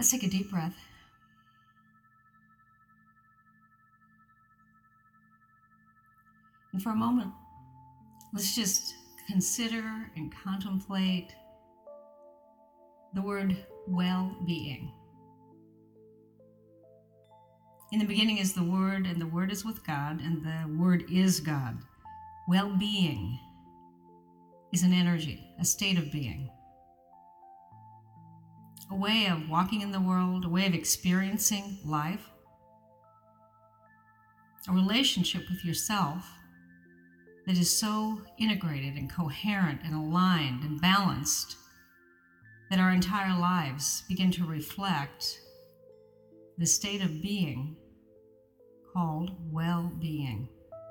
Let's take a deep breath. And for a moment, let's just consider and contemplate the word well-being. In the beginning is the Word, and the Word is with God, and the Word is God. Well-being is an energy, a state of being, a way of walking in the world, a way of experiencing life, a relationship with yourself that is so integrated and coherent and aligned and balanced that our entire lives begin to reflect the state of being called well-being.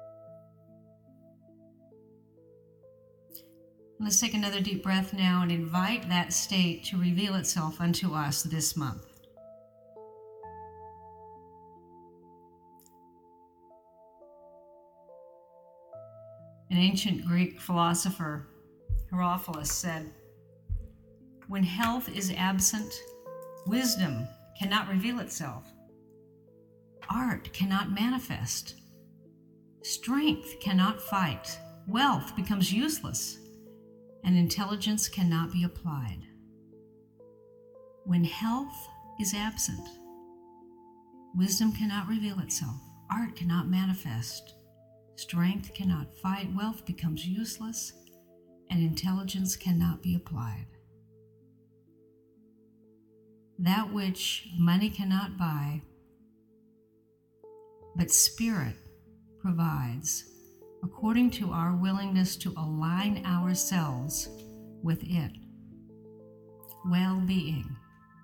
Let's take another deep breath now and invite that state to reveal itself unto us this month. An ancient Greek philosopher, Herophilus, said, "When health is absent, wisdom cannot reveal itself. Art cannot manifest. Strength cannot fight. Wealth becomes useless, and intelligence cannot be applied." When health is absent, wisdom cannot reveal itself. Art cannot manifest. Strength cannot fight. Wealth becomes useless, and intelligence cannot be applied. That which money cannot buy, but spirit provides, according to our willingness to align ourselves with it. Well-being.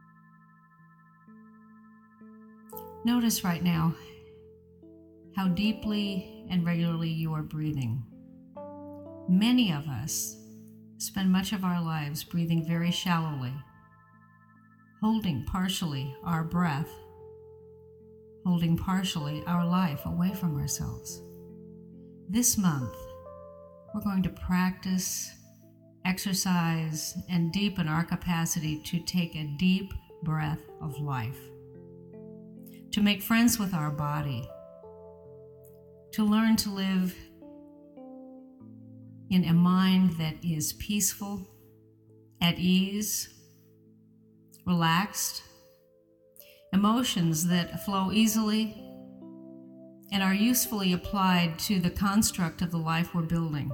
Notice right now how deeply and regularly you are breathing. Many of us spend much of our lives breathing very shallowly, holding partially our breath, holding partially our life away from ourselves. This month, we're going to practice, exercise, and deepen our capacity to take a deep breath of life, to make friends with our body, to learn to live in a mind that is peaceful, at ease, relaxed, emotions that flow easily and are usefully applied to the construct of the life we're building.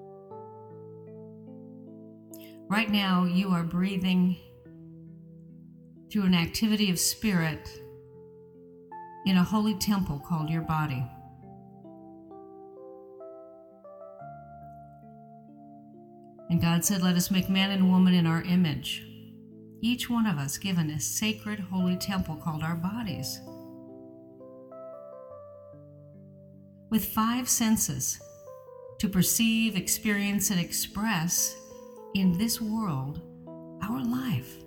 Right now, you are breathing through an activity of spirit in a holy temple called your body. And God said, "Let us make man and woman in our image." Each one of us given a sacred holy temple called our bodies, with 5 senses to perceive, experience, and express in this world our life.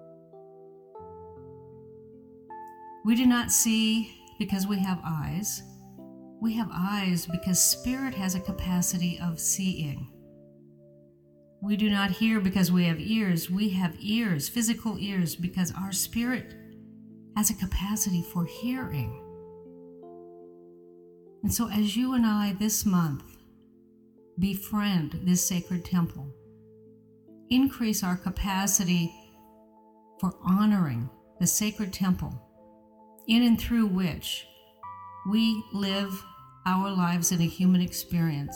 We do not see because we have eyes. We have eyes because spirit has a capacity of seeing. We do not hear because we have ears. We have ears, physical ears, because our spirit has a capacity for hearing. And so as you and I this month befriend this sacred temple, increase our capacity for honoring the sacred temple in and through which we live our lives in a human experience.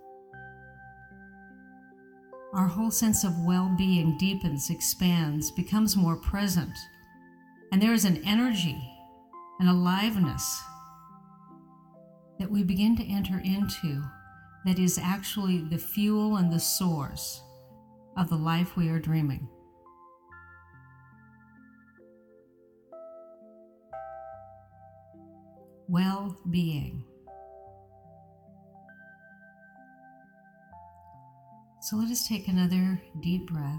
Our whole sense of well-being deepens, expands, becomes more present, and there is an energy, an aliveness that we begin to enter into that is actually the fuel and the source of the life we are dreaming. Well-being. So let us take another deep breath.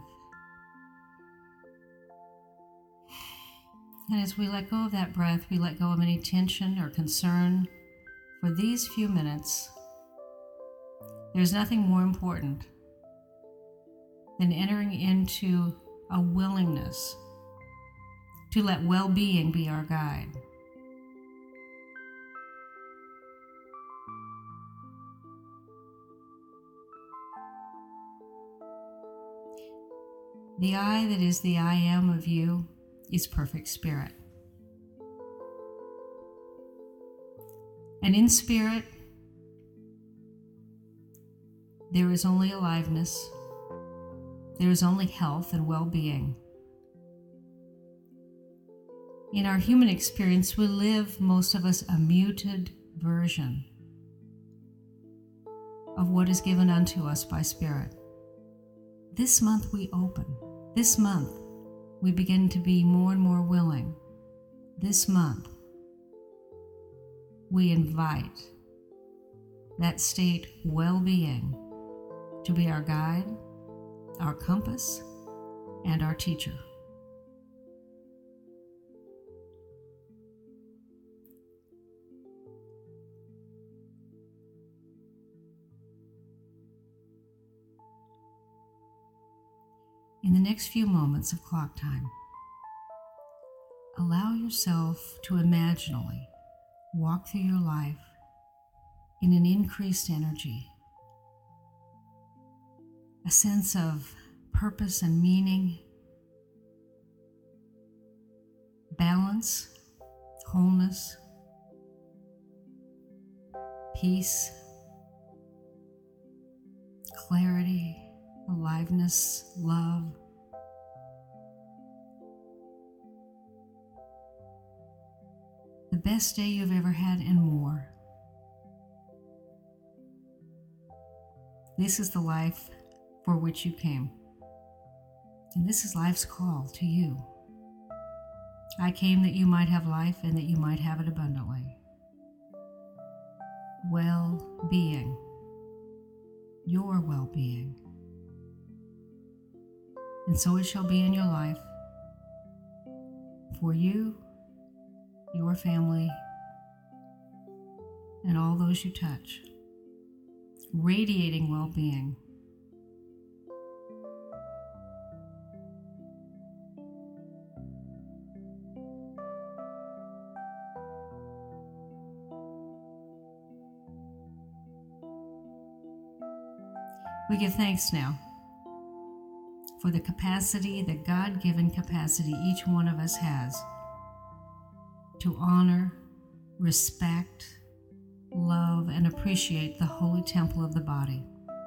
And as we let go of that breath, we let go of any tension or concern. For these few minutes, there's nothing more important than entering into a willingness to let well-being be our guide. The I that is the I am of you is perfect spirit. And in spirit, there is only aliveness, there is only health and well-being. In our human experience, we live, most of us, a muted version of what is given unto us by Spirit. This month we open. This month we begin to be more and more willing. This month we invite that state well-being to be our guide, our compass, and our teacher. In the next few moments of clock time, allow yourself to imaginally walk through your life in an increased energy, a sense of purpose and meaning, balance, wholeness, peace, clarity, aliveness, love. The best day you've ever had and more. This is the life for which you came. And this is life's call to you. I came that you might have life and that you might have it abundantly. Well-being. Your well-being. And so it shall be in your life, for you, your family, and all those you touch, radiating well-being. We give thanks now for the capacity, the God-given capacity each one of us has to honor, respect, love, and appreciate the holy temple of the body,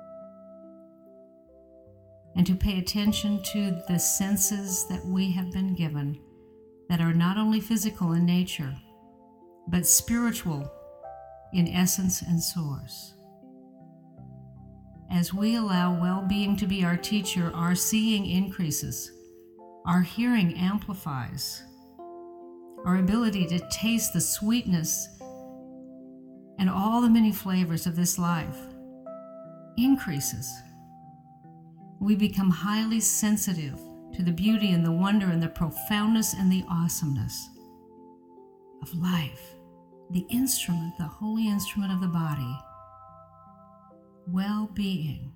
and to pay attention to the senses that we have been given that are not only physical in nature, but spiritual in essence and source. As we allow well-being to be our teacher, our seeing increases, our hearing amplifies, our ability to taste the sweetness and all the many flavors of this life increases. We become highly sensitive to the beauty and the wonder and the profoundness and the awesomeness of life, the instrument, the holy instrument of the body. Well-being.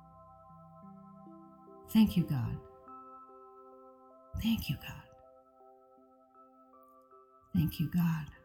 Thank you, God. Thank you, God. Thank you, God.